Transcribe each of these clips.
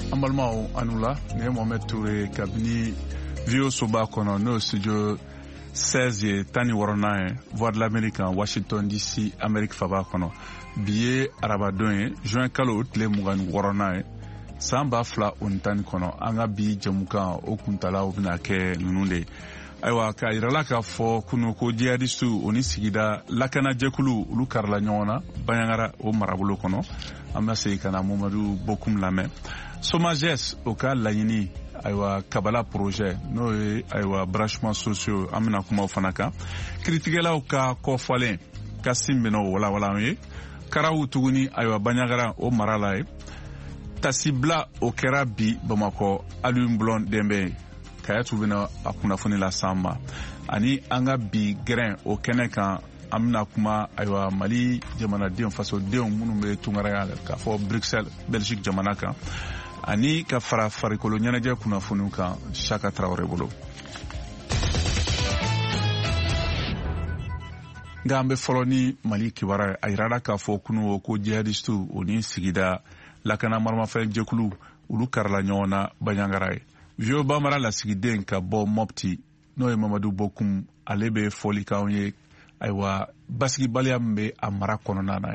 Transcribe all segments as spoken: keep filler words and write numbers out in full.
Ambalmao Anula, ne Mohamed Touré, Kabini, Vio Soba Kono, no studio seize Tani Warona, Voix de l'Amérique en Washington D C, Amérique Faba Kono, Billet Arabadon, Juin Kalo, Tle Mugan Warona, Samba Fla Untani Kono, Anga Bi Jamuka, Okuntala, Ubinake, Nunde. Aywa ka irala ka fo kuno ko jihadistu oni sigida lakana jekulu ulu karla nyona banyangara o marabulo kono amase kana Mamadou Bokum Lame Somages o ka layini aywa kabala projet no e aywa branchement sociaux amina kuma fanaka critigela o ka ko falen kasimbeno wala wala ye karawu tuguni aywa banyangara o marala e tasibla o kera bi Bamako alum blond dembe kaya tubina akuna funi la samba ani anga bi grain o kene kan amna kuma aywa Mali jamana den faso den munu be tungara ka fo Bruxelles Belgique jamana kan ani ka fara fari kolonyana je kuna funu kan Chaka Traoré bolo ngambe foloni Mali kiwara ayrada ka fo kunu ko jihadistu oni sigida lakana marma fa jekulu ulu karla nyona banyangaraye Vio Bamara la sigiden ka bo mopti no e Mamadou Bokum alebe foli kaonye aywa basigi baliambe amara kono nana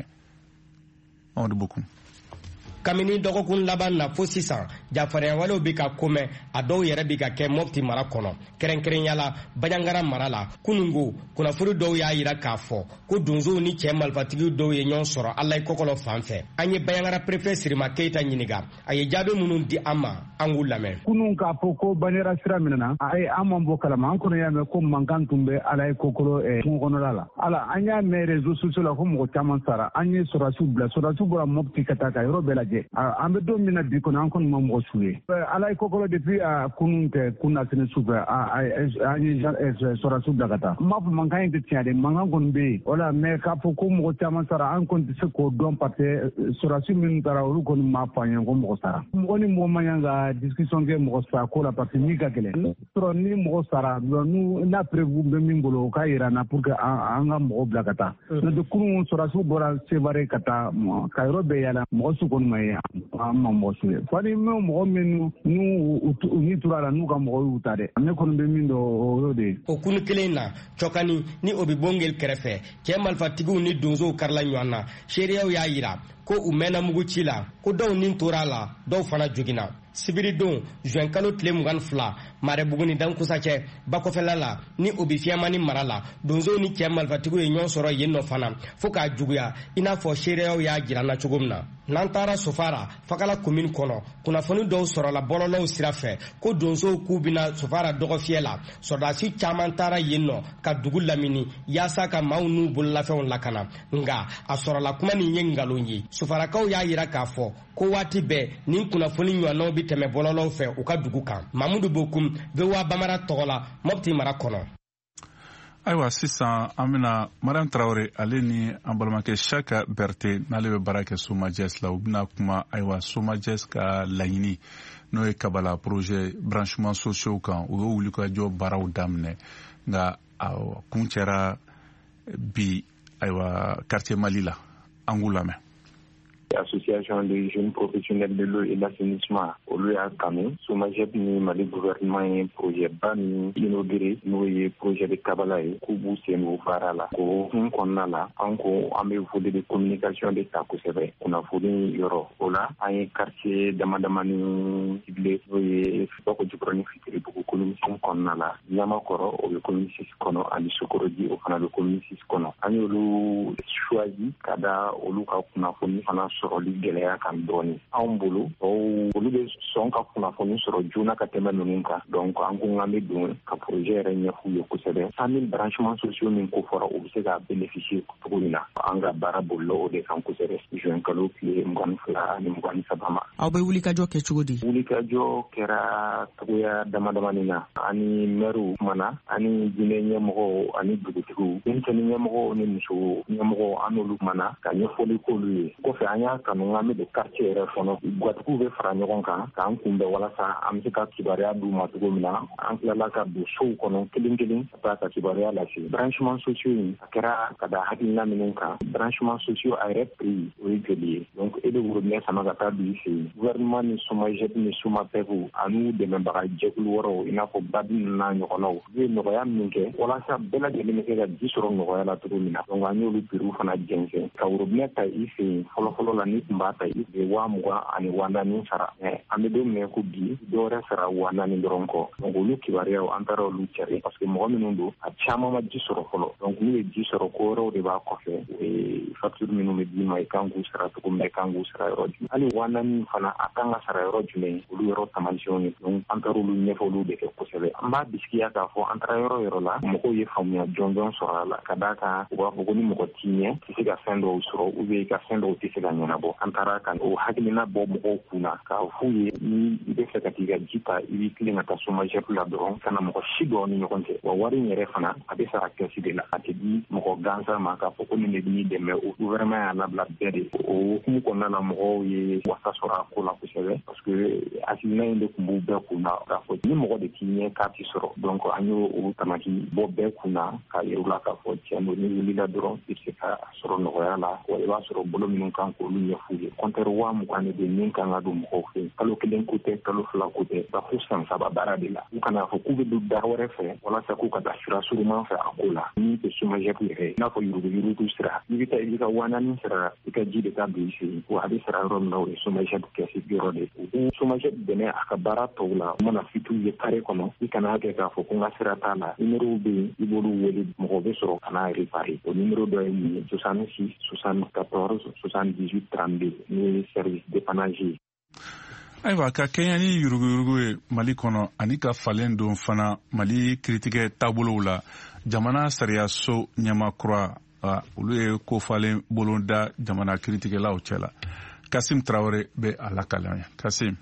Mamadou Bokum kamini dogokun laban na fo sisan jafariya walew bi ka kome a dɔw yɛrɛ bi ka kɛ mɔpti mara kɔnɔ kɛrɛnkɛrɛnyala bajangara mara la kunungo kunnafoni dɔw y'a yira k'a fɔ ko donsow ni cɛ malifatigiw dɔw ye ɲɔgɔn sɔrɔ Alayi kɔkɔlɔ fan fɛ an ye bajangara préfet Sirima Keyita ɲininka a ye jaabi minnu di an ma an k'u lamɛn kunun k'a fɔ ko banera sira minna a ye an man bɔ kalama an kɔnɔ y'a mɛn ko mankan tun bɛ Alayi kɔkɔlɔ kungo kɔnɔla la ala an y'a mɛn réseaux sociaux la ko mɔgɔ caman sara an ye sɔrɔdasiw bila sɔrɔdasiw bɔra mɔpti ka taa ka yɔrɔ bɛɛ lajɛ an bɛ don min na bi kɔnɔ an kɔni ma mɔgɔ su ye Alayi kɔkɔlɔ depuis a kunun tɛ kunna sini su fɛ an ye sɔrɔdasiw bila ka taa n b'a fɔ mankan in tɛ tiɲɛ de mankan kɔni bɛ yen o la mais k'a fɔ ko mɔgɔ caman sara an kɔni tɛ se k'o dɔn parce que sɔrɔdasiw minnu taara olu kɔni m'a fɔ an ye ko mɔgɔ sara mɔgɔ ni mɔgɔ man kan ka discussion kɛ mɔgɔ sara ko la parce que min ka gɛlɛn sɔrɔ ni mɔgɔ sara n'a prévu bɛ min bolo o k'a yira n na pour que an ka mɔgɔ bila ka taa n'o tɛ kunun sɔrɔdasiw bɔra Sevare ka taa ka yɔrɔ bɛɛ yaala mɔgɔ su kɔni ma ye an ma mɔgɔ su ye fani mɛ mɔgɔ minnu n'u ni tura la n'u ka mɔgɔ y'u ta dɛ ne kɔni bɛ min dɔn o y'o de ye o kunu kelen na cɔkani ni o bɛ bɔngel kɛrɛfɛ cɛ malifatigiw ni donsow karila ɲɔgɔn na seereyaw y'a yira ko u mɛnna mugu ci la ko dɔw nin tora la dɔw fana joginna sibiri don juin kalo tile mugan fila Marebugu ni Dankusa cɛ bakɔfɛla la ni o bi fiyamani mara la donsow ni cɛ malifatigiw ye ɲɔgɔn sɔrɔ yen nɔ fana fo k'a juguya i n'a fɔ seereyaw y'a jira na cogo min na n'an taara Sofara Fakala commune kɔnɔ kunnafoni dɔw sɔrɔla bɔlɔlɔw sira fɛ ko donsow k'u bina Sofara dɔgɔfiyɛ la sɔrɔdasi caman taara yen nɔ ka dugu lamini yaasa ka maaw n'u bololafɛnw lakana nga a sɔrɔla kuma nin ye ngalon ye Sofarakaw y'a yira k'a fɔ ko waati bɛɛ nin kunnafoni ɲɔgɔnnaw bi tɛmɛ bɔlɔlɔw fɛ u ka dugu kan Mamudu Bokum V O A Bamara tɔgɔ la Mopti mara kɔnɔ aywa sisan an bɛna Mariam Traoré ale ni an balimakɛ Chaka Berté n'ale bɛ baara kɛ Somajes la u bɛna kuma aywa Somajes ka laɲini n'o ye kabala projet branchement sociaux kan u y'o wuli ka jɔ baaraw daminɛ nka kun cɛra bi aywa quartier Mali la an k'u lamɛn Association des jeunes professionnels de l'eau et de l'assainissement olu y'a kanu Somajep ni Mali gouvernement ye projet ba ni inauguré n'o ye projet de kabala ye k'u b'u sen o baara la o hun kɔnɔna la an ko an bɛ volet de communication de ta kosɛbɛ kunnafoni yɔrɔ o la an ye quartier dama dama ni ciblé n'o ye Bako Jikɔrɔni Fitiribugu commune cinq kɔnɔna la Ɲamakɔrɔ o bɛ commune six kɔnɔ ani Sokoroji o fana bɛ commune six kɔnɔ an y'olu choisi ka da olu ka kunnafoni fana sɔrɔli gɛlɛya kan dɔɔni anw bolo olu bɛ sɔn ka kunnafoni sɔrɔ joona ka tɛmɛ ninnu kan donc an ko k'an bɛ don ka projet yɛrɛ ɲɛf'u ye kosɛbɛ cent mille branchements sociaux min ko fɔra u bɛ se ka bénéficier cogo min na an ka baara bolila o de kan kosɛbɛ juin kalo tile mugan ni fila ani mugan ni saba ma. Aw bɛ wulikajɔ kɛ cogo di? Wulikajɔ kɛra cogoya dama damani na ani maire kumana ani jinɛ ɲɛmɔgɔw ani dugutigiw denmisɛnnin ɲɛmɔgɔw ni muso ɲɛmɔgɔw an n'olu kumana ka ɲɛfɔli k'olu ye kɔfɛ an y'a kanu an bɛ don quartier yɛrɛ fɔlɔ guwatigiw bɛ fara ɲɔgɔn kan k'an kunbɛn walasa an bɛ se ka kibaruya d'u ma cogo min na an tilala ka don sow kɔnɔ kelen kelen ka taa ka kibaruya lase branchement sociaux in a kɛra ka da hakilina minnu kan branchement sociaux a yɛrɛ prix o ye joli ye donc e bɛ worobinɛ sama ka taa don i fɛ yen gouvernement ni SOMAGEP ni SOMAPEP an'u dɛmɛbaga jɛkulu wɛrɛw i n'a fɔ BAD n'a ɲɔgɔnnaw u ye nɔgɔya min kɛ walasa bɛɛ lajɛlen bɛ se ka ji sɔrɔ nɔgɔya la cogo min na donc an y'olu prix fana jɛnsɛn ka worobinɛ ta i fɛ yen fɔlɔfɔlɔ la ni tun b'a ta i fɛ waa mugan ani waa naani sara mais an bɛ don minɛ ko bi dɔwɛrɛ sara waa naani dɔrɔn kɔ donc olu kibaruyaw an taara olu cari parce que mɔgɔ minnu don a caman ma ji sɔrɔ fɔlɔ donc n'u ye ji sɔrɔ ko wɛrɛw de b'a kɔfɛ o ye facture minnu bɛ d'i ma i kan k'u sara cogo min na i kan k'u sara yɔrɔ jumɛn hali waa naani fana a kan ka sara yɔrɔ jumɛn olu yɔrɔ taamasiyɛnw ye donc an taara olu ɲɛfɔliw de kɛ kosɛbɛ an b'a bisikiya k'a fɔ an taara yɔrɔ yɔrɔ la mɔgɔw ye faamuya jɔnjɔn sɔrɔ a la ka d'a kan u b'a fɔ ko ni mɔgɔ t'i ɲɛ tɛ se ka fɛn dɔw sɔrɔ ou bien i ka fɛn dɔw tɛ se ka ɲɛnabɔ an taara ka o hakilina bɔ mɔgɔw kunna k'a f'u ye ni i bɛ fɛ ka t'i ka ji ta i b'i tilen ka taa SOMAGEP la dɔrɔn kana mɔgɔ si dɔn ni ɲɔgɔn cɛ wa wari in yɛrɛ fana a bɛ sara kɛsi de la a tɛ di mɔgɔ gansan ma k'a fɔ ko nin de b'i dɛmɛ o gouvernement y'a labila bɛɛ de o hukumu kɔnɔna la mɔgɔw ye wasa sɔrɔ a ko la kosɛbɛ parce que hakilina in de tun b'u bɛɛ kunna k'a fɔ ni mɔgɔ de t'i ɲɛ k'a tɛ sɔrɔ donc an y'o o tamaki bɔ bɛɛ kunna k'a yir'u la k'a fɔ tiɲɛ don ni wulila dɔrɔn i bɛ se ka sɔrɔ nɔgɔya la wa i b'a sɔrɔ bolo minnu kan k'olu ɲɛf'u ye compteur waa mugan de bɛ min kan ka don mɔgɔw fɛ yen kalo kelen ko tɛ kalo fila ko tɛ ba fo san saba baara de la u kana fɔ k'u bɛ don da wɛrɛ fɛ walasa k'u ka taa sira suruman fɛ a ko la min tɛ SOMAGEP yɛrɛ ye i n'a fɔ yuruguyurugu sira i bɛ taa i bɛ ka waa naani sara i ka ji de taa don i fɛ yen wa a bɛ sara yɔrɔ min na o ye SOMAGEP kɛsi yɔrɔ de ye u SOMAGEP dɛmɛ a ka baara tɔw la u mana fituw ye kare kɔnɔ i kana kɛ k'a fɔ ko n ka sira t'a la numérow bɛ yen i b'olu wele mɔgɔw bɛ sɔrɔ ka n'a réparer o numéro dɔ ye min ye soixante-six soixante-quatorze soixante-dix-huit trente-deux n'o ye service dépannage ye. Ayiwa ka kɛɲɛ ni yuruguyurugu ye Mali kɔnɔ ani ka falen don fana Mali kiritigɛ taabolow la jamana sariyaso ɲɛmakura olu ye kofalen bolo da jamana kiritigɛlaw cɛla Kasim Traoré bɛ a lakalan Kasim.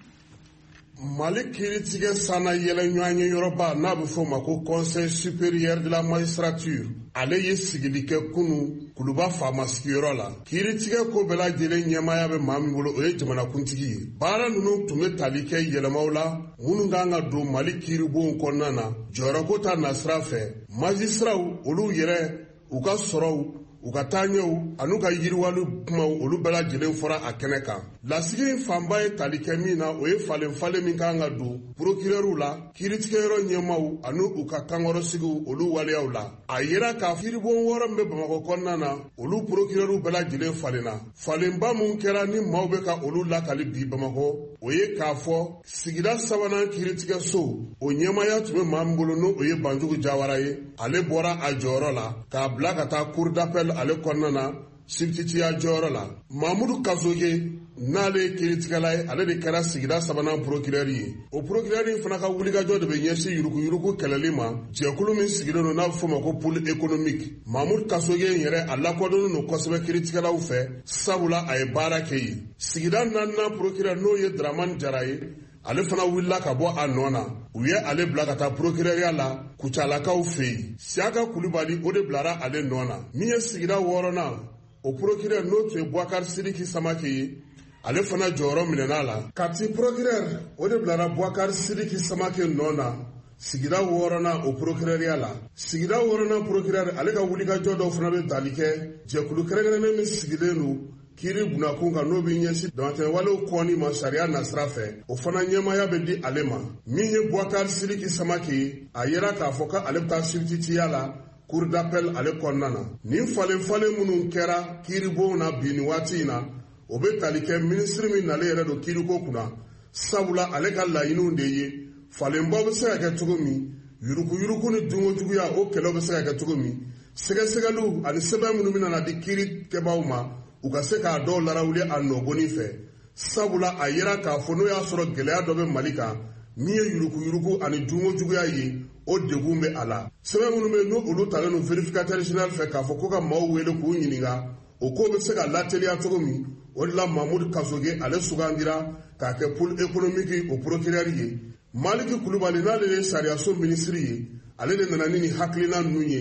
Mali kiritigɛ sana yɛlɛ ɲɔgɔn ye yɔrɔba n'a bɛ fɔ ma ko Conseil supérieur de la magistrature ale ye sigili kɛ kunu Kuluba faama sigiyɔrɔ la kiritigɛ ko bɛɛ lajɛlen ɲɛmaaya bɛ maa min bolo o ye jamanakuntigi ye baara ninnu tun bɛ tali kɛ yɛlɛmaw la minnu kan ka don Mali kiiribonw kɔnɔna na jɔyɔrɔko ta nasira fɛ magistraw olu yɛrɛ u ka sɔrɔw u ka taaɲɛw an'u ka yiriwali kumaw olu bɛɛ lajɛlen fɔra a kɛnɛ kan lasigi in fanba ye tali kɛ min na o ye falen falen min kan ka don procureur la kiiritigɛyɔrɔ ɲɛmaw ani u ka kankɔrɔsigiw olu waleyaw la a yera ka kiiribon wɔɔrɔ min bɛ Bamakɔ kɔnɔna na olu procureur bɛɛ lajɛlen falenna falenba mun kɛra ni maaw bɛ ka olu lakali bi Bamakɔ o ye k'a fɔ sigida sabanan kiiritigɛso o ɲɛmaya tun bɛ maa min bolo n'o o ye Banjugu Jawara ye ale bɔra a jɔyɔrɔ la k'a bila ka taa cour d'appel ale kɔnɔna na sibitiya jɔyɔrɔ la Mamudu Kasoge n'ale ye kiiritigɛla ye ale de kɛra sigida sabanan procureur ye o procureur in fana ka wulikajɔ de bɛ ɲɛsin yuruguyurugu kɛlɛli ma jɛkulu min sigilen don n'a bɛ fɔ ma ko pôle économique Mamudu Kasoge in yɛrɛ a lakodɔnnen don kosɛbɛ kiiritigɛlaw fɛ sabula a ye baara kɛ yen sigida naaninan procureur n'o ye Dramani Jara ye ale fana wulila ka bɔ a nɔ na u ye ale bila ka taa procureuria la Kucalakaw fɛ yen Siaka Kulibali o de bilara ale nɔ na min ye sigida wɔɔrɔnan o procureur n'o tun ye Bouakar Sidiki Samake ye ale fana jɔyɔrɔ minɛn'a la kati procureur o de bilara Bouakar Sidiki Samake nɔ na sigida wɔɔrɔnan o procureuria la sigida wɔɔrɔnan procureur ale ka wulikajɔ dɔw fana bɛ tali kɛ jɛkulu kɛrɛnkɛrɛnnen min sigilen don kiiri bunakun kan n'o bɛ ɲɛsin damatɛmɛwalew kɔni ma sariya nasira fɛ o fana ɲɛmaya bɛ di ale ma min ye Bouakar Sidiki Samake ye a yera k'a fɔ ko ale bɛ taa sibitiya la cour d'appel ale kɔnɔna na nin falen falen minnu kɛra kiiribon na bi nin waati in na o bɛ tali kɛ minisiri min nalen yɛrɛ don kiiriko kunna sabula ale ka laɲiniw de ye falenbaw bɛ se ka kɛ cogo min yuruguyurugu ni dunkojuguya o kɛlɛw bɛ se ka kɛ cogo min sɛgɛsɛgɛliw ani sɛbɛn minnu bɛna na di kiirikɛbaw ma u ka se k'a dɔw larawuli a nɔgɔnin fɛ sabula a yera k'a fɔ n'o y'a sɔrɔ gɛlɛya dɔ bɛ Mali kan min ye yuruguyurugu ani dunkojuguya ye o degun bɛ a la sɛbɛn minnu bɛ n'o olu talen don vérificateur général fɛ k'a fɔ ko ka maaw wele k'u ɲininka o ko bɛ se ka lateliya cogo min o de la Mamudu Kasoge ale sugandira k'a kɛ pôle économique o procureur ye Maliki Kulubali n'ale ye sariyaso minisiri ye ale de nana ni nin hakilina ninnu ye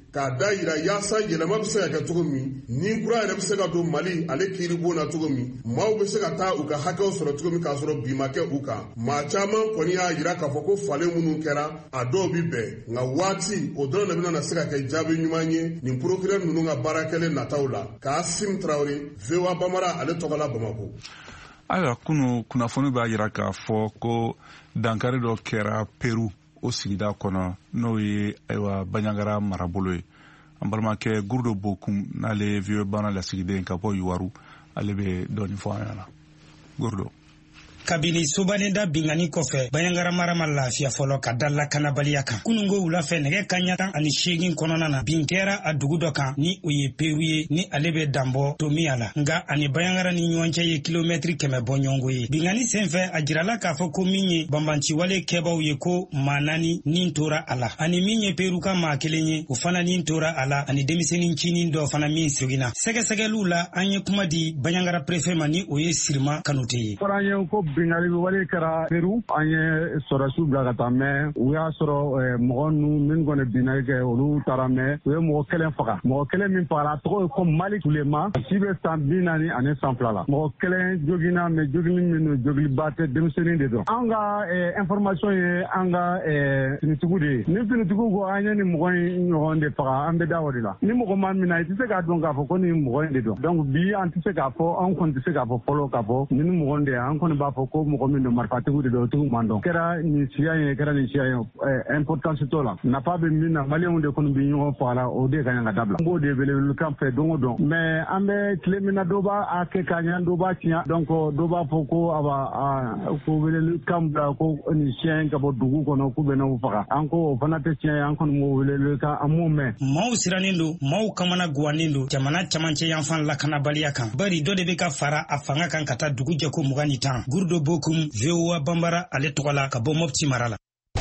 k'a da yira yaasa yɛlɛma bɛ se ka kɛ cogo min ni kura yɛrɛ bɛ se ka don Mali ale kiiri bon na cogo min maaw bɛ se ka taa u ka hakɛw sɔrɔ cogo min k'a sɔrɔ bi ma kɛ u kan maa caman kɔni y'a yira k'a fɔ ko falen minnu kɛra a dɔw bi bɛn nka waati o dɔrɔn de bɛna se ka kɛ jaabi ɲuman ye nin procureur ninnu ka baara kɛlen nataw la Kasim Traoré V O A Bambara ale tɔgɔ la Bamako. Ayiwa kunu kunnafoni b'a yira k'a fɔ ko dankari dɔ kɛra Peru o sigida kɔnɔ n'o ye ayiwa Bandiagara marabolo ye an balimakɛ Gurdo Bokum n'ale vieux bana lasigiden ka bɔ Yuwaru ale bɛ dɔɔni fɔ an ɲɛna Gurdo. Kabini sobanenda bingani kɔfɛ Bandiagara mara ma lafiya fɔlɔ ka da lakanabaliya kan kunungo wulafɛ nɛgɛ kaɲa tan ani seegin kɔnɔna na bin kɛra a dugu dɔ kan ni o ye Peru ye ni ale bɛ danbɔ Tomiya la nka ani Bandiagara ni ɲɔgɔn cɛ ye kilomɛtiri kɛmɛ bɔ ɲɔgɔngo ye bingani senfɛ a jirala k'a fɔ ko min ye banbanciwale kɛbaw ye ko maa naani nin tora a la ani min ye Peru ka maa kelen ye o fana nin tora a la ani denmisɛnnin ncinin dɔ fana min seginna sɛgɛsɛgɛliw la an ye kuma di Bandiagara préfet ma ni o ye Sirima Kanute ye. bingali wale kɛra Peru an ye sɔrɔsiw bila ka taa mɛ u y'a sɔrɔ mɔgɔ ninnu min kɔni bingali kɛ olu taara mɛ u ye mɔgɔ kelen faga mɔgɔ kelen min fagara a tɔgɔ ye ko Mali Tulema si bɛ san bi naani ani san fila la mɔgɔ kelen jogina mɛ jogili min jogiliba tɛ denmisɛnnin de don an ka information ye an ka finitigiw de ye ni finitigiw ko an ye ni mɔgɔ in ɲɔgɔn de faga an bɛ da o de la ni mɔgɔ ma min na i tɛ se k'a dɔn k'a fɔ ko ni mɔgɔ in de don donc bi an tɛ se k'a fɔ an kɔni tɛ se k'a fɔ fɔlɔ k'a fɔ ni mɔgɔ in de an kɔni b'a fɔ ko mɔgɔ min don marifatigiw de don o tigiw man dɔn kɛra nin siya ye kɛra nin siya ye importance t'o la nafa bɛ min na maliyɛnw de kɔni bɛ ɲɔgɔn faga la o de ka ɲi ka dabila an b'o de wele kan fɛ don o don mais an bɛ tile min na dɔw b'a kɛ k'a ɲɛ dɔw b'a tiɲɛ donc dɔw b'a fɔ ko a b'a ko weleli kan bila ko nin siya in ka bɔ dugu kɔnɔ k'u bɛ n'u faga an ko o fana tɛ tiɲɛ ye an kɔni m'o weleli kan an m'o mɛn. Maaw sirannen don maaw kamana guwannen don jamana camancɛ yanfan lakanabaliya kan bari dɔ de bɛ ka fara a fanga kan ka taa dugu jɛko mugan ni tan Gurdo Bokum V O A Bambara ale tɔgɔ la ka bɔ Mopti mara la.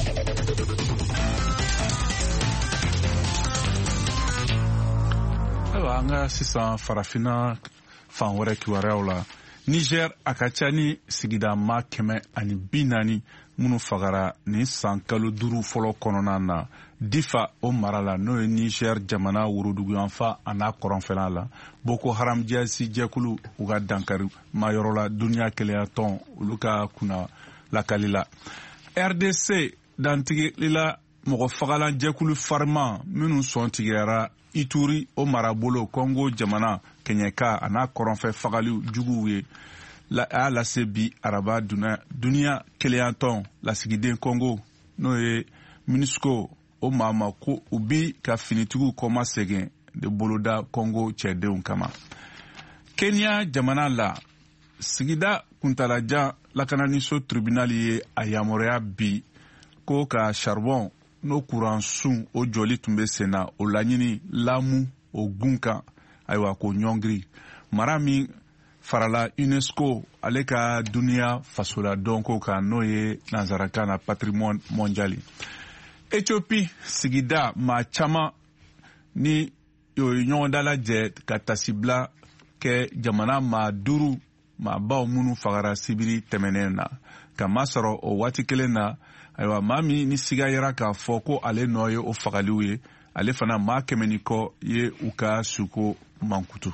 Ayiwa an ka sisan farafina fan wɛrɛ kibaruyaw la Niger a ka ca ni sigida maa kɛmɛ ani bi naani minnu fagara nin san kalo duuru fɔlɔ kɔnɔna na Difa o mara la n'o ye Niger jamana woroduguyanfa a n'a kɔrɔnfɛla la Boko Haram jɛsi jɛkulu u ka dankari mayɔrɔ la duniya kelenya tɔn olu ka kunna lakali la R D C dantigila mɔgɔ fagalan jɛkulu farima minnu sɔn tigɛra Ituri o marabolo Congo jamana kenyɛka a n'a kɔrɔnfɛ fagaliw juguw ye la a lase bi araba duniya kelenya tɔn lasigiden Congo n'o ye MONUSCO o maa ma ko u bi ka finitigiw kɔma segin de boloda Congo cɛdenw kama. Kenya jamana la sigida kuntalajan lakananiso tribunal ye a yamaruya bi ko ka charbon n'o kuran sun o jɔli tun bɛ sen na o laɲini Lamu o gun kan ayiwa ko ɲɔngiri mara min farala UNESCO ale ka duniya fasola dɔnko kan n'o ye nanzarakan na patrimoine mondial. Ethiopie sigida maa caman ni ɲɔgɔn dalajɛ ka tasibila kɛ jamana maa duuru maa baw minnu fagara sibiri tɛmɛnen na kama sɔrɔ o waati kelen na ayiwa maa min ni siga yɛra k'a fɔ ko ale nɔ ye o fagaliw ye ale fana maa kɛmɛ ni kɔ ye u ka suko mankutu.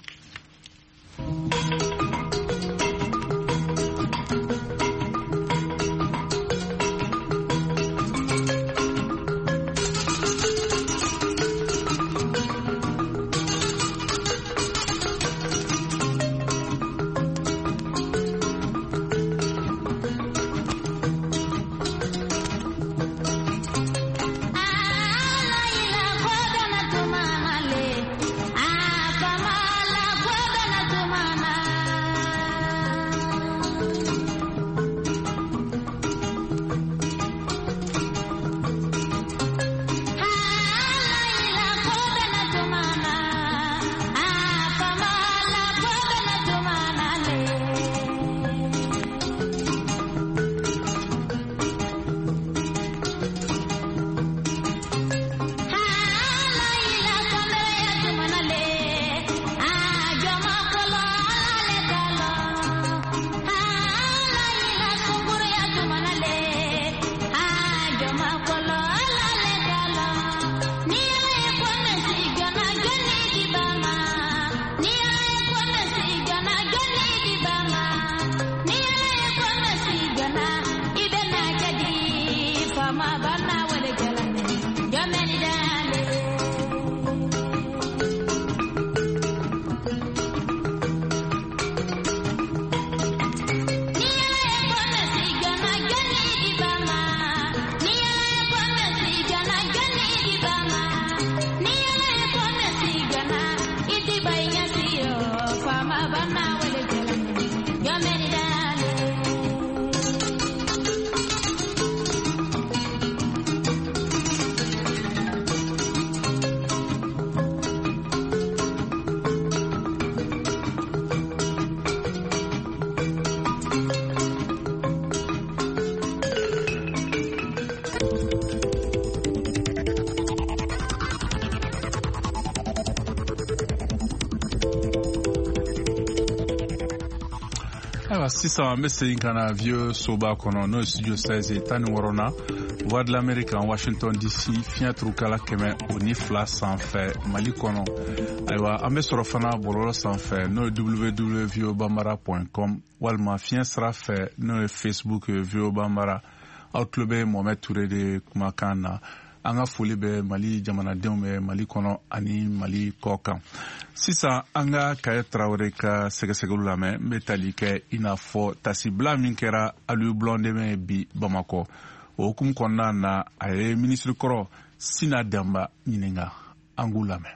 sisan an bɛ segin ka na vieux soba kɔnɔ n'o ye studio seize tan ni wɔɔrɔ na voix de l'Amérique en Washington D C fiɲɛ turukala kɛmɛ o ni fila sanfɛ Mali kɔnɔ. Ayiwa an bɛ sɔrɔ fana bɔlɔlɔ sanfɛ n'o ye w w w point v o bambara point com walima fiɲɛ sira fɛ n'o ye Facebook v o bambara. Aw tulo bɛ Mohamed Touré de kumakan na. An ka foli bɛ Mali jamanadenw bɛ Mali kɔnɔ ani Mali kɔ kan. Sisan an ka Kaye Traoré ka sɛgɛsɛgɛliw lamɛn n bɛ tali kɛ i n'a fɔ tasibila min kɛra Aliyu Blondin bi Bamakɔ. O hukumu kɔnɔna na a ye minisiri kɔrɔ Sina Damba ɲininka. An k'u lamɛn.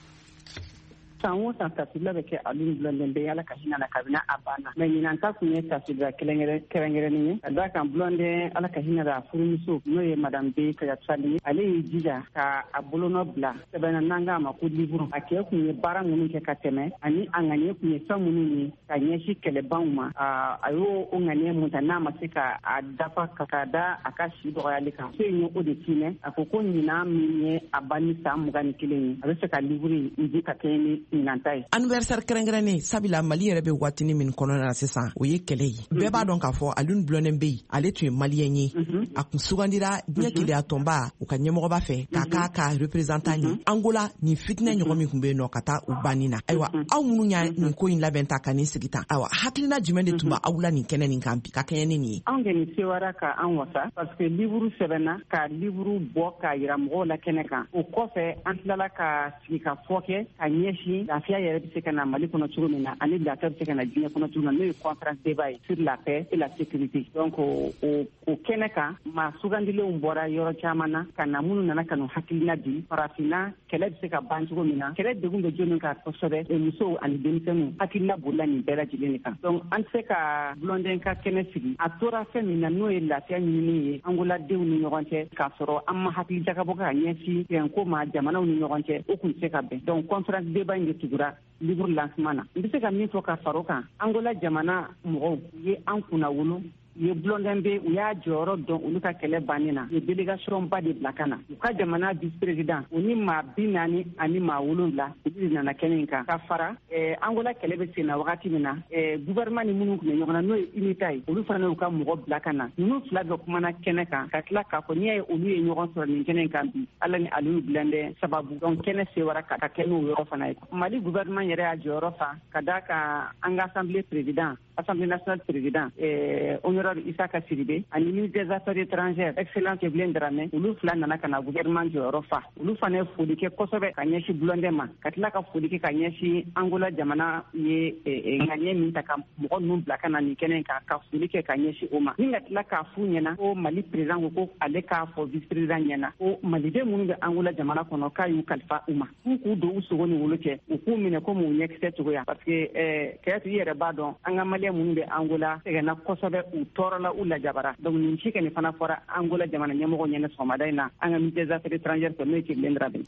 san o san tasibila bɛ kɛ Aliyu Blondin bɛ Ala ka hinɛ na kabini a banna mais ɲinan ta tun ye tasibila kɛrɛnkɛrɛnnen ye ka d'a kan Blondin Ala ka hinɛ na a furumuso n'o ye madame B Kayatfali ye ale y'i jija ka a bolonɔ bila sɛbɛnna n'an k'a ma ko livre a kɛ kun ye baara minnu kɛ ka tɛmɛ ani a ŋaniya kun ye fɛn minnu ye ka ɲɛsin kɛlɛbanw ma a y'o o ŋaniya mun ta n'a ma se ka a dafa ka k'a da a ka si dɔgɔyali kan so ye o de tiinɛ a ko ko ɲinan min ye a ban ni san mugan ni kelen ye a bɛ se ka livre in di ka kɛ ni anniversaire kɛrɛnkɛrɛnnen sabila Mali yɛrɛ bɛ waatini min kɔnɔna na sisan o ye kɛlɛ ye bɛɛ b'a dɔn k'a fɔ Aliyu Blondin bɛ yen ale tun ye maliyɛn ye a kun sugandira diɲɛ keleya tɔnba u ka ɲɛmɔgɔba fɛ k'a k'a ka représentant ye Angola nin fitinɛ ɲɔgɔn min tun bɛ yen nɔ ka taa u banni na ayiwa aw minnu y'a nin ko in labɛn ta ka nin sigi tan ayiwa hakilina jumɛn de tun bɛ aw la nin kɛnɛ nin kan bi ka kɛɲɛ ni nin ye anw kɔni sewara ka an wasa parce que livre sɛbɛnna ka livre bɔ k'a yira mɔgɔw la kɛnɛ kan o kɔfɛ an tilala ka sigi ka fɔ kɛ ka ɲɛsin lafiya yɛrɛ bɛ se ka na Mali kɔnɔ cogo min na ani lafiya bɛ se ka na diɲɛ kɔnɔ cogo min na n'o ye conférence débat ye sur la paix et la sécurité donc o o kɛnɛ kan maa sugandilenw bɔra yɔrɔ caman na ka na minnu nana ka n'u hakilina di farafinna kɛlɛ bɛ se ka ban cogo min na kɛlɛ degun bɛ jɔnni kan kosɛbɛ musow ani denmisɛnninw hakilina bolila nin bɛɛ lajɛlen de kan donc an tɛ se ka Blondin ka kɛnɛ sigi a tora fɛn min na n'o ye lafiya ɲinini ye Angoladenw ni ɲɔgɔn cɛ k'a sɔrɔ an ma hakili jagabɔ ka ɲɛsin bɛnko ma jamanaw ni ɲɔgɔn cɛ o tun tɛ se ka bɛn donc conférence débat in de tugura livre lancement na n bɛ se ka min fɔ ka far'o kan Angola jamana mɔgɔw ye an kunna wolo u ye Blondin bɛ u y'a jɔyɔrɔ dɔn olu ka kɛlɛ bannen na u ye délégation ba de bila ka na u ka jamana vice président u ni maa bi naani ani maa wolonwula olu de nana kɛnɛ in kan ka fara Angola kɛlɛ bɛ sen na wagati min na gouvernement ni minnu tun bɛ ɲɔgɔn na n'o ye UNITA ye olu fana y'u ka mɔgɔ bila ka na ninnu fila bɛ kumana kɛnɛ kan ka tila k'a fɔ n'i y'a ye olu ye ɲɔgɔn sɔrɔ nin kɛnɛ in kan bi Ala ni Aliyu Blondin sababu donc kɛnɛ sewara ka kɛ n'o yɔrɔ fana ye Mali gouvernement yɛrɛ y'a jɔyɔrɔ fa ka d'a kan an ka assemblée président assemblée nationale président honorable Isaka Siribe ani ministre des affaires étrangères excellence Evelyne Dramé olu fila nana ka na gouvernement jɔyɔrɔ fa olu fana ye foli kɛ kosɛbɛ ka ɲɛsin Blondin ma ka tila ka foli kɛ ka ɲɛsin Angola jamana ye ŋaniya min ta ka mɔgɔ ninnu bila ka na nin kɛnɛ kan ka foli kɛ ka ɲɛsin o ma ni ka tila k'a f'u ɲɛna ko Mali président ko ko ale k'a fɔ vice président ɲɛna ko maliden minnu bɛ Angola jamana kɔnɔ k'a y'u kalifa u ma k'u k'u don u sogo ni wolo cɛ u k'u minɛ komi u ɲɛkisɛ cogoya parce que Kayatu i yɛrɛ b'a dɔn an ka maliyɛn minnu bɛ Angola sɛgɛnna kosɛbɛ u tɔɔrɔla u lajabara donc nin ci kɛ nin fana fɔra Angola jamana ɲɛmɔgɔ ɲɛnɛ sɔgɔmada in na an ka ministre des affaires étrangères fɛ n'o ye Evelyne Dramé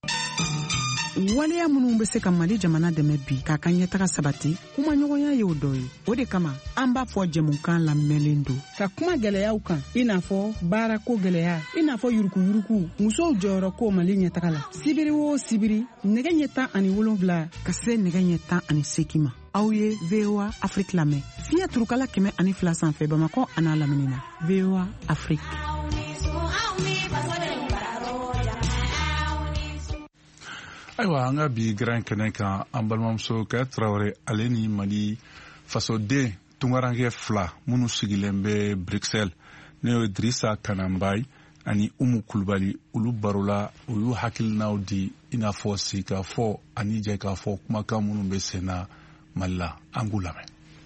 waleya minnu bɛ se ka Mali jamana dɛmɛ bi k'a ka ɲɛtaga sabati kuma ɲɔgɔnya ye o dɔ ye o de kama an b'a fɔ jɛmukan lamɛnlen don ka kuma gɛlɛyaw kan i n'a fɔ baarako gɛlɛya i n'a fɔ yurukuyuruku musow jɔyɔrɔ ko Mali ɲɛtaga la sibiri o sibiri nɛgɛ ɲɛ tan ani wolonwula ka se nɛgɛ ɲɛ tan ani seegin ma aw ye V O A Afrique lamɛn fiɲɛ turukala kɛmɛ ani fila sanfɛ Bamakɔ a n'a lamini na V O A Afrique. Ayiwa an ka bi gran kɛnɛ kan an balimamuso Kaye Traoré ale ni Mali fasoden tunkaranke fila minnu sigilen bɛ Bruxelles n'o ye Dirisa Kananbayi ani Umu Kulubali olu barola u y'u hakilinaw di i n'a fɔ si k'a fɔ ani jɛ k'a fɔ kumakan minnu bɛ sen na Mali la an k'u lamɛn.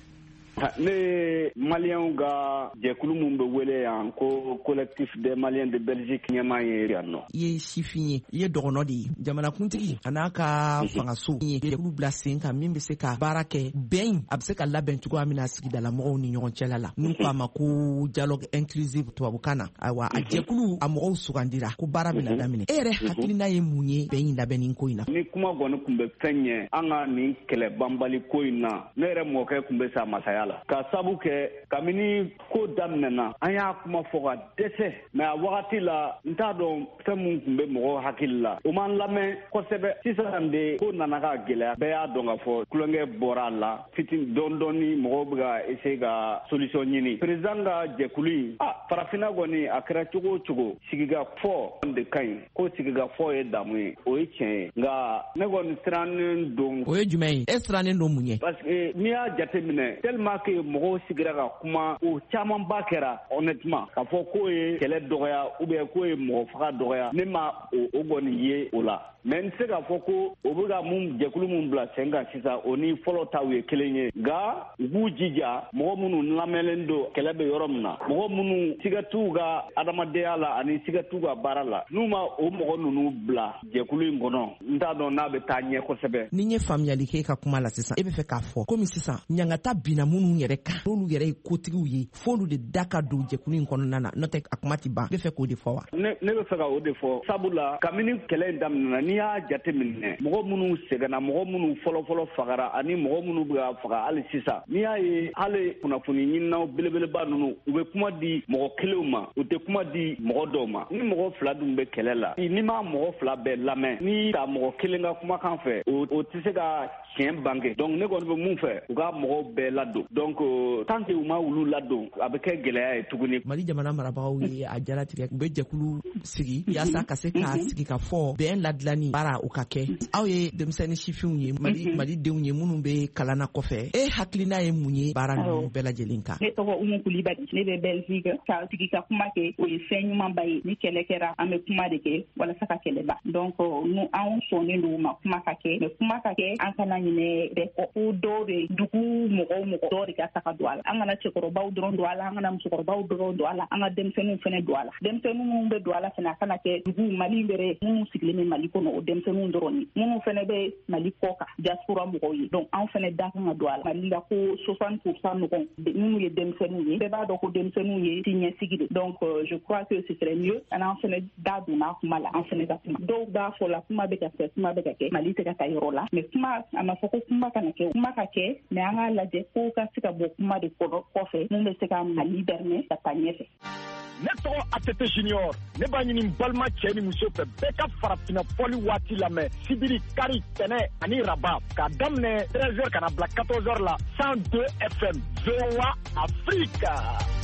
Ne Maliens ka jɛkulu mun bɛ wele yan ko collectif des Maliens de Belgique ɲɛmaa ye yan nɔ. I ye sifin ye, i ye dɔgɔnɔ de ye, jamanakuntigi a n'a ka fangaso ye jɛkulu bila sen kan min bɛ se ka baara kɛ bɛn a bɛ se ka labɛn cogoya min na sigidala mɔgɔw ni ɲɔgɔn cɛla la n'u k'a ma ko dialogue inclusive tubabukan na ayiwa a jɛkulu a mɔgɔw sugandira ko baara bɛna daminɛ e yɛrɛ hakilina ye mun ye bɛn in labɛn nin ko in na. Ni kuma kɔni tun bɛ fɛn ɲɛ an ka nin kɛlɛ banbali ko in na ne yɛrɛ mɔkɛ tun bɛ sa masaya la ka sabu kɛ kabini ko daminɛna an y'a kuma fɔ ka dɛsɛ mɛ a wagati la n t'a dɔn fɛn min tun bɛ mɔgɔw hakili la o m'an lamɛn kosɛbɛ sisan de ko nana ka gɛlɛya bɛɛ y'a dɔn ka fɔ kulonkɛ bɔra a la fitin dɔɔni dɔɔni mɔgɔw bɛ ka essayer ka solution ɲini président ka jɛkulu in a farafinna kɔni a kɛra cogo o cogo sigikafɔ de ka ɲi ko sigikafɔ ye damu ye o ye tiɲɛ ye nka ne kɔni sirannen don o ye jumɛn ye e sirannen don mun ye parce que n'i y'a jateminɛ tellement que mɔgɔw sigira ka kuma o camanba kɛra honnêtement k'a fɔ k'o ye kɛlɛ dɔgɔya ou bien k'o ye mɔgɔ faga dɔgɔya ne ma o o kɔni ye o la mais n se k'a fɔ ko o bɛ ka mun jɛkulu mun bila sen kan sisan o ni fɔlɔ taw ye kelen ye nka u b'u jija mɔgɔ minnu lamɛnlen don kɛlɛ bɛ yɔrɔ min na mɔgɔ minnu siga t'u ka adamadenya la ani siga t'u ka baara la n'u ma o mɔgɔ ninnu bila jɛkulu in kɔnɔ n t'a dɔn n'a bɛ taa ɲɛ kosɛbɛ. ni n ye faamuyali kɛ e ka kuma la sisan e bɛ fɛ k'a fɔ komi sisan ɲangata binna minnu yɛrɛ kan n'olu yɛrɛ ye kotigiw ye f'olu de da ka don jɛkulu in kɔnɔna na n'o tɛ a kuma ti ban e bɛ fɛ k'o de fɔ wa. ne ne bɛ fɛ ka o de fɔ sabula kabini kɛlɛ in daminɛna n'i y'a jateminɛ mɔgɔ minnu sɛgɛnna mɔgɔ minnu fɔlɔfɔlɔ fagara ani mɔgɔ minnu bɛ ka faga hali sisan n'i y'a ye hali kunnafoni ɲininaw belebeleba ninnu u bɛ kuma di mɔgɔ kelenw ma u tɛ kuma di mɔgɔ dɔw ma ni mɔgɔ fila dun bɛ kɛlɛ la n'i m'a mɔgɔ fila bɛɛ lamɛn ni ka mɔgɔ kelen ka kumakan fɛ o o tɛ se ka tiɲɛ bange donc ne kɔni bɛ mun fɛ u ka mɔgɔw bɛɛ ladon donc tant que u ma olu ladon a bɛ kɛ gɛlɛya ye tuguni. Mali jamana marabagaw ye a jaratigɛ u bɛ jɛkulu sigi yaasa ka se k'a sigi ka fɔ bɛn ladilanni baara o ka kɛ aw ye denmisɛnnin sifinw ye Mali Mali denw ye minnu bɛ kalanna kɔfɛ e hakilina ye mun ye baara ninnu bɛɛ lajɛlen kan. Ne tɔgɔ Umu Kulibali ne bɛ Belgique ka sigi ka kuma kɛ o ye fɛn ɲumanba ye ni kɛlɛ kɛra an bɛ kuma de kɛ walasa ka kɛlɛ ban donc nous anw sɔnnen don ma kuma ka kɛ mais kuma ka kɛ an kana ɲinɛ bɛ ko dɔw de dugu mɔgɔw mɔgɔ dɔw de ka taga don a la an kana cɛkɔrɔbaw dɔrɔn don a la an kana musokɔrɔbaw dɔrɔn don a la an ka denmisɛnninw fana don a la denmisɛnninw minnu bɛ don a la fana a kana kɛ dugu Mali yɛrɛ minnu sigilen bɛ Mali kɔnɔ o denmisɛnninw dɔrɔn ye minnu fana bɛ Mali kɔ kan diaspora mɔgɔw ye donc anw fana da kan ka don a la Mali la ko soixante pour cent ɲɔgɔn minnu ye denmisɛnninw ye bɛɛ b'a dɔn ko denmisɛnninw ye siniɲɛsigi de donc je crois que ce serait mieux an fana da donna kuma la an fana ka kuma dɔw b'a fɔ la kuma bɛ ka kɛ kuma bɛ ka kɛ Mali tɛ ka taa yɔrɔ la mais kuma a ma fɔ ko kuma kana kɛ kuma ka kɛ mais an k'a lajɛ ko ka se ka bɔ kuma de kɔfɛ mun bɛ se ka Mali bɛrɛ ka taa ɲɛfɛ. Ne tɔgɔ Atete Junior ne b'a ɲini balima cɛ ni muso fɛ bɛɛ ka farafinna fɔli waati lamɛn sibiri kari tɛnɛ ani raba k'a daminɛ treize heures ka na bila quatorze heures la cent deux F M V O A Afrique.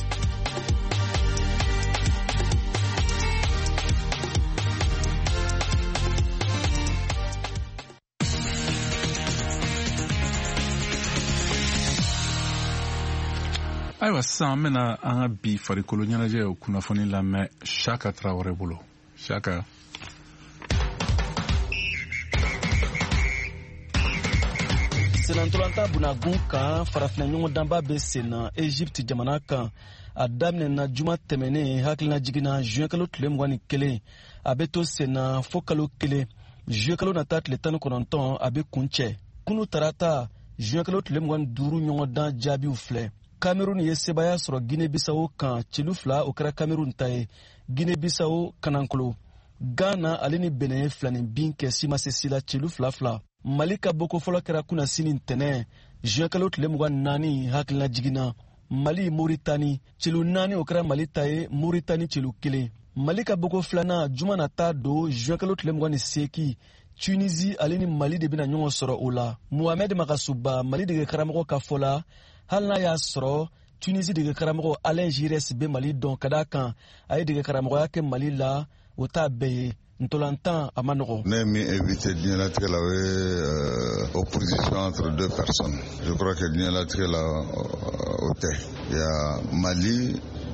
ayiwa sisan an bɛna an ka bi farikolo ɲɛnajɛ o kunnafoni lamɛn Shaka Traoré bolo. Shaka. Senantolanta bunagun kan farafina ɲɔgɔn danba bɛ sen na Egypte jamana kan a daminɛna juma tɛmɛnen hakilina jiginna juin kalo tile mugan ni kelen a bɛ to sen na fo kalo kelen juin kalo nata tile tan ni kɔnɔntɔn a bɛ kun cɛ kunu tarata juin kalo tile mugan ni duuru ɲɔgɔn dan jaabiw filɛ. Cameroun ye sebaya sɔrɔ Guinée-Bissau kan cilu fila o kɛra Cameroun ta ye Guinée-Bissau kanankolo Ghana ale ni Benin filanin bin kɛ si ma se si la cilu fila fila Mali ka boko fɔlɔ kɛra kunna sini ntɛnɛn juin kalo tile mugan naani hakilina jiginna Mali Mauritanie cilu naani o kɛra Mali ta ye Mauritanie cilu kelen Mali ka boko filanan juma nata don juin kalo tile mugan ni seegin Tunisie ale ni Mali de bɛna ɲɔgɔn sɔrɔ o la Mohamed Magasuba Mali dege karamɔgɔ ka fɔ la hali n'a y'a sɔrɔ Tunisie dege karamɔgɔ Alain Giresse bɛ Mali dɔn ka d'a kan a ye dege karamɔgɔya kɛ Mali la o t'a bɛɛ ye ntolantan a ma nɔgɔ. Ne min invité diɲɛlatigɛ la o ye opposition entre deux personnes je crois que diɲɛlatigɛ la o tɛ il y a Mali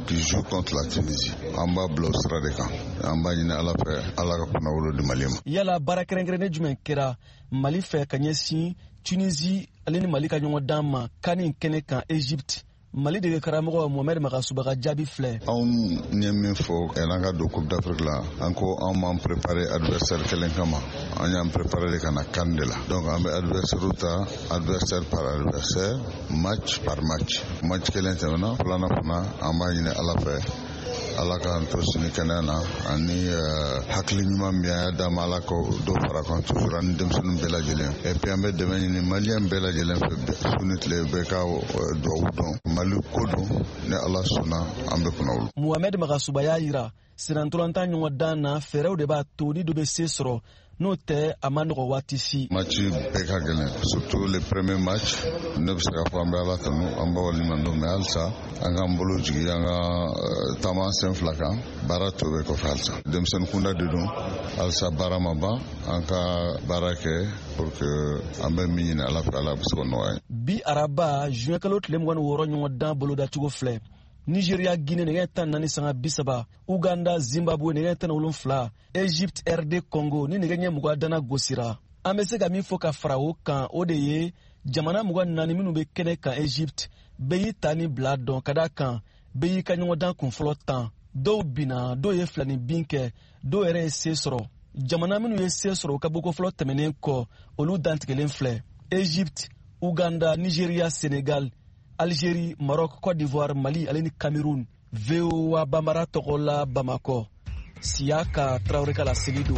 qui joue contre la Tunisie. En bas, Blo sera des camps. En bas, il y a la paix, à la Caponawolo de Mali. Yala Barakrengre Jumen Kera, Mali fait Kanyesi, Tunisie, Aleni Mali Kanyon Dama, Kanin Kenekan, Égypte. Mali de Karamogo Mohamed Makasubaga Djabi Flé. On n'y a même faux, et l'anga de Coupe d'Afrique là, encore on m'a préparé adversaire Kelenkama, on y a préparé les Kana Kandela. Donc on met adversaire Ruta, adversaire par adversaire, match par match. Match Kelentena, Plana Plana, on m'a yine à la paix. ala ka to sini kanana ani hakli nyuma mbiya da mala ko do fara kon toujours an dem sunu bela jelen e puis ambe de ni malien bela jelen fe sunit le be ka do wudon malu kodo ne ala suna ambe kunawul Mohamed Magasuba yira sinantulanta nyuwa dana fereu de ba toni do be sesro no te amandro watisi match be ka gelen surtout le premier match ne be ka fa ambe ala tanu amba wali mando me alsa anga mbolo jigi anga tama sen flaka barato be ko falsa dem sen kunda de don alsa barama ba anka barake pour que ambe minina ala ala bisko noy bi araba juin kalot lem wan woro nyuwa dan bolo da tugo fle Nigeria, Guinée, Négatin, Nani Sanga Bissaba, Uganda, Zimbabwe, Négatin, Olumfla, Égypte, R D, Congo, ni Néganya Mugadana Gosira. Amesega mi foka frao kan odeye, Jamana Mugan Naniminu be kene kan Égypte, Beyi Tani Bladon, Kadakan, Beyi Kanyodan Kunflotan, Do Bina, Do ye Flani Binke, Do Ere Sesro, Jamana Minu ye Sesro, Kaboko Flot Temenenko, Olu Dantkelen Fle, Égypte, Uganda, Nigeria, Sénégal, Algérie, Maroc, Côte d'Ivoire, Mali, Aleni, Cameroun, V O A Bamara Togola, Bamako, Siaka, Traoreka la Selido.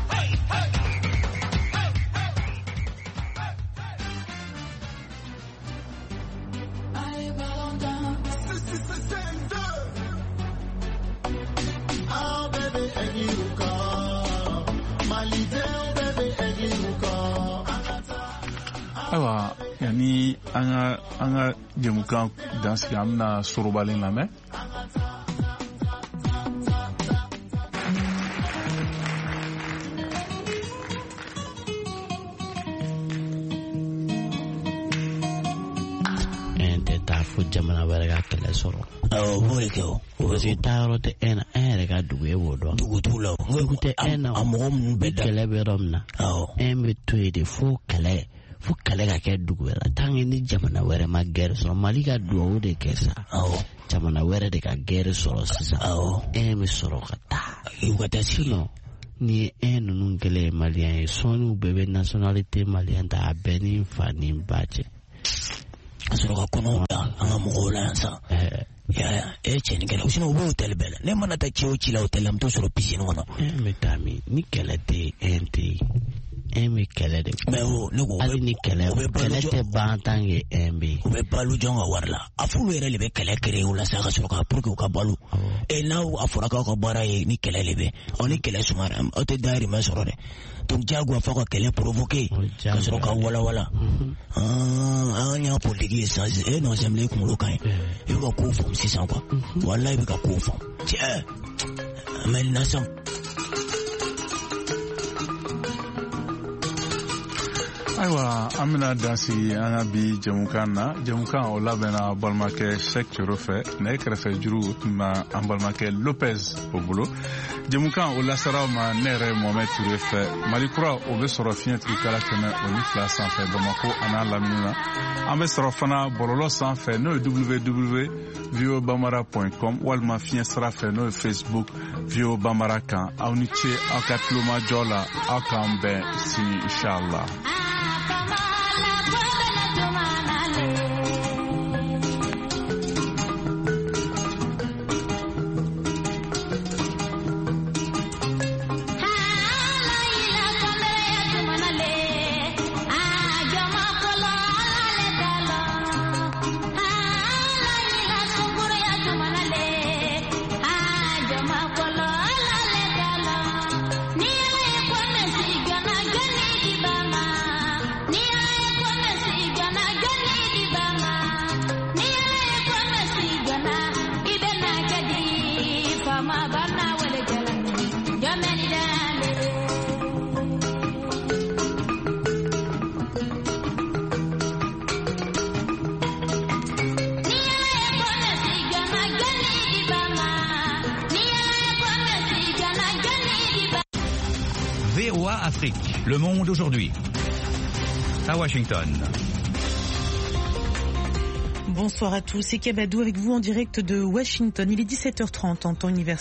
Awa yani anga anga jemukan dans ki amna sorobalen la me ente ta fu jamana waraga kele soro awo bore ke o o si taro te ena ere ga duwe wodo dugu tulo ngo te ena amom beda kele beromna awo embe tuede fu kele fu kale ka kɛ dugu wɛrɛ tange ni jamana wɛrɛ ma gɛrɛ sɔrɔ Mali ka duwawu de kɛ sa awɔ jamana wɛrɛ de ka gɛrɛ sɔrɔ sisan awɔ e bɛ sɔrɔ ka taa u ka taa sinon ni e ninnu kɛlɛ maliyɛn ye sɔɔniw bɛɛ bɛ nationalité maliyɛn ta a bɛɛ ni fa ni ba cɛ ka sɔrɔ ka kɔnɔw da an ka mɔgɔw la yan sa ya e cɛni kɛlɛ sinon u bɛ hôtel bɛɛ la ne mana taa ci o ci la hôtel la n bɛ t'o sɔrɔ piscine kɔnɔ e bɛ taa min ni kɛlɛ tɛ e tɛ Emi kɛlɛ de mais o ne ko hali ni kɛlɛ kɛlɛ tɛ ban tant que un bɛ u bɛ balo jɔn ka wari la a fulu yɛrɛ de bɛ kɛlɛ créer o la sa ka sɔrɔ ka pour que u ka balo et n'aw a fɔra k'aw ka baara ye ni kɛlɛ de bɛ ɔ ni kɛlɛ sumara aw tɛ dahirimɛ sɔrɔ dɛ donc diyagoya fɔ ka kɛlɛ provoquer ka sɔrɔ ka walawala an y'a politique ye sisan e n'o sɛmɛlɛ kunkolo kan ye i bɛ ka kow faamu sisan quoi walayi i bɛ ka kow faamu tiɲɛ mais nation Aywa amina dansi ana bi jamukan na jamukan o labɛnna balimakɛ Sek Coro fɛ ne kɛrɛfɛ juru tun bɛ an balimakɛ Lopez o bolo jamukan o lasara ma ne yɛrɛ Mohamed Ture fɛ Mali kura o bɛ sɔrɔ fiɲɛtigi kala kɛmɛ o ni fila sanfɛ Bamako a n'a lamini na an bɛ sɔrɔ fana bɔlɔlɔ sanfɛ n'o ye w w w point v o bambara point com walima fiɲɛ sira fɛ n'o ye Facebook V O Bambara kan aw ni ce aw ka tulomajɔ la aw k'an bɛn sini inshallah. Bye. V O A Afrique, Le Monde aujourd'hui. À Washington. Bonsoir à tous, c'est Kabadou avec vous en direct de Washington. Il est dix-sept heures trente en temps universel.